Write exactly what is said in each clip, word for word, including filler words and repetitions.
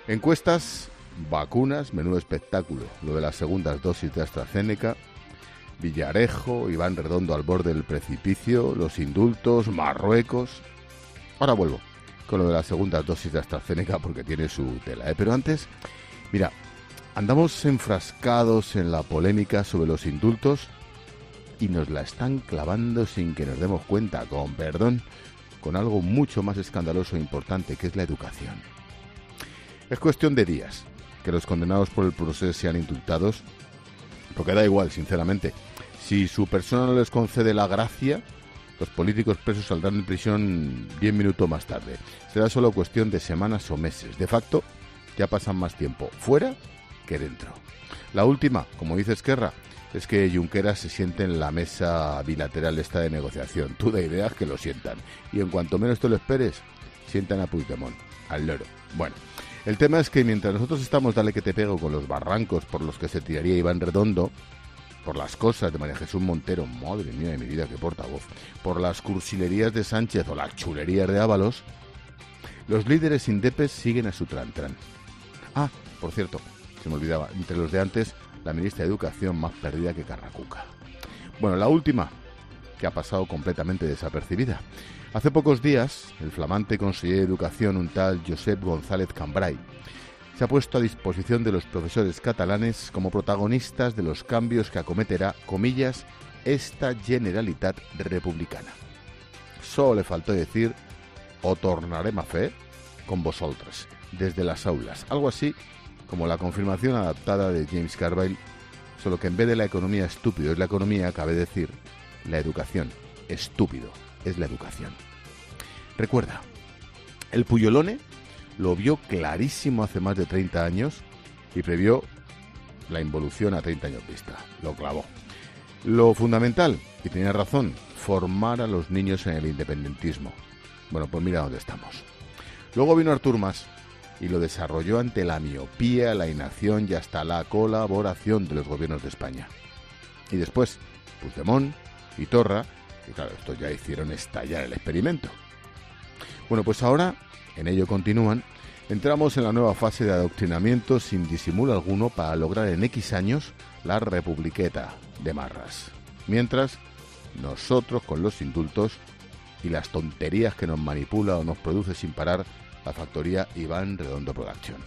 Encuestas, vacunas, menudo espectáculo. Lo de las segundas dosis de AstraZeneca, Villarejo, Iván Redondo al borde del precipicio, los indultos, Marruecos. Ahora vuelvo con lo de las segundas dosis de AstraZeneca porque tiene su tela, ¿eh? Pero antes, mira, andamos enfrascados en la polémica sobre los indultos y nos la están clavando sin que nos demos cuenta, con perdón, con algo mucho más escandaloso e importante, que es la educación. Es cuestión de días que los condenados por el proceso sean indultados, porque da igual, sinceramente. Si su persona no les concede la gracia, los políticos presos saldrán de prisión diez minutos más tarde. Será solo cuestión de semanas o meses. De facto, ya pasan más tiempo fuera que dentro. La última, como dice Esquerra, es que Junqueras se siente en la mesa bilateral esta de negociación. Tú da ideas que lo sientan. Y en cuanto menos te lo esperes, sientan a Puigdemont, al loro. Bueno, el tema es que mientras nosotros estamos dale que te pego con los barrancos por los que se tiraría Iván Redondo, por las cosas de María Jesús Montero, madre mía de mi vida, qué portavoz, por las cursilerías de Sánchez o las chulerías de Ábalos, los líderes indepes siguen a su tran-tran. Ah, por cierto, se me olvidaba, entre los de antes, la ministra de Educación más perdida que Carracuca. Bueno, la última, que ha pasado completamente desapercibida. Hace pocos días, el flamante consejero de Educación, un tal Josep González Cambray, se ha puesto a disposición de los profesores catalanes como protagonistas de los cambios que acometerá, comillas, esta Generalitat republicana. Solo le faltó decir, o tornarem a fer con vosotros, desde las aulas. Algo así como la confirmación adaptada de James Carville, solo que en vez de la economía estúpido es la economía, cabe decir, la educación estúpido es la educación. Recuerda, el Puyolone lo vio clarísimo hace más de treinta años y previó la involución a treinta años vista. Lo clavó. Lo fundamental, y tenía razón, formar a los niños en el independentismo. Bueno, pues mira dónde estamos. Luego vino Artur Mas y lo desarrolló ante la miopía, la inacción y hasta la colaboración de los gobiernos de España. Y después, Puigdemont y Torra, y claro, estos ya hicieron estallar el experimento. Bueno, pues ahora, en ello continúan, entramos en la nueva fase de adoctrinamiento sin disimulo alguno para lograr en X años la republiqueta de Marras. Mientras, nosotros con los indultos y las tonterías que nos manipula o nos produce sin parar la factoría Iván Redondo Productions.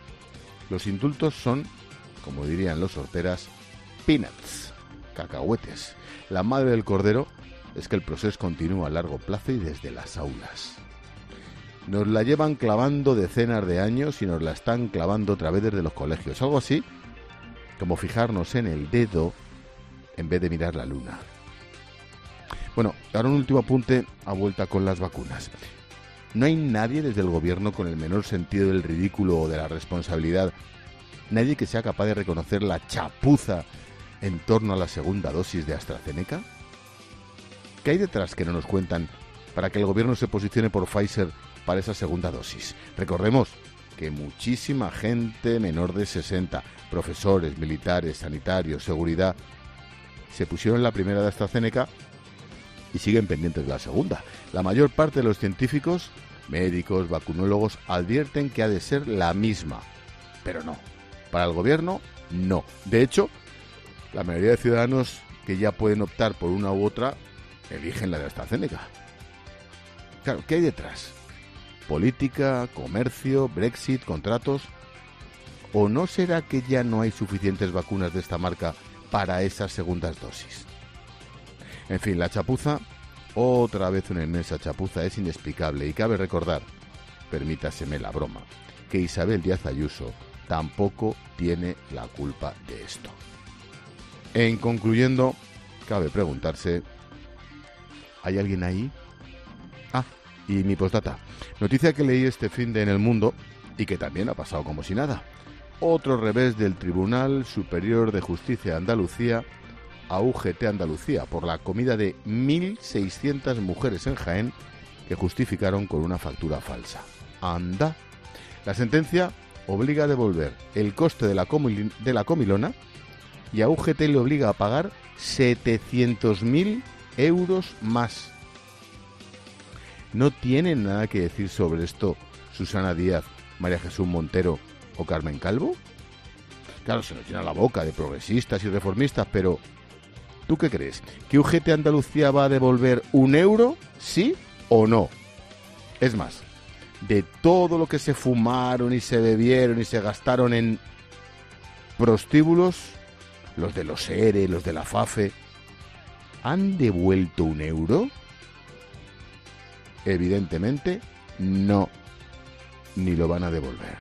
Los indultos son, como dirían los horteras, peanuts, cacahuetes. La madre del cordero es que el proceso continúa a largo plazo y desde las aulas. Nos la llevan clavando decenas de años y nos la están clavando otra vez desde los colegios. Algo así como fijarnos en el dedo en vez de mirar la luna. Bueno, ahora un último apunte a vuelta con las vacunas. No hay nadie desde el gobierno con el menor sentido del ridículo o de la responsabilidad. Nadie que sea capaz de reconocer la chapuza en torno a la segunda dosis de AstraZeneca. ¿Qué hay detrás que no nos cuentan para que el gobierno se posicione por Pfizer para esa segunda dosis? Recordemos que muchísima gente menor de sesenta, profesores, militares, sanitarios, seguridad, se pusieron la primera de AstraZeneca y siguen pendientes de la segunda. La mayor parte de los científicos, médicos, vacunólogos, advierten que ha de ser la misma. Pero no. Para el gobierno, no. De hecho, la mayoría de ciudadanos que ya pueden optar por una u otra, eligen la de AstraZeneca. Claro, ¿qué hay detrás? ¿Política, comercio, Brexit, contratos? ¿O no será que ya no hay suficientes vacunas de esta marca para esas segundas dosis? En fin, la chapuza, otra vez una inmensa chapuza, es inexplicable y cabe recordar, permítaseme la broma, que Isabel Díaz Ayuso tampoco tiene la culpa de esto. En concluyendo, cabe preguntarse, ¿hay alguien ahí? Ah, y mi postdata. Noticia que leí este finde en El Mundo y que también ha pasado como si nada. Otro revés del Tribunal Superior de Justicia de Andalucía a U G T Andalucía por la comida de mil seiscientas mujeres en Jaén que justificaron con una factura falsa. Anda. La sentencia obliga a devolver el coste de la, comil- de la comilona y a U G T le obliga a pagar setecientos mil euros más. ¿No tiene nada que decir sobre esto Susana Díaz María Jesús Montero o Carmen Calvo? Claro, se nos llena la boca de progresistas y reformistas, pero ¿tú qué crees? ¿Que U G T Andalucía va a devolver un euro, sí o no? Es más, de todo lo que se fumaron y se bebieron y se gastaron en prostíbulos, los de los E R E, los de la FAFE, ¿han devuelto un euro? Evidentemente, no, ni lo van a devolver.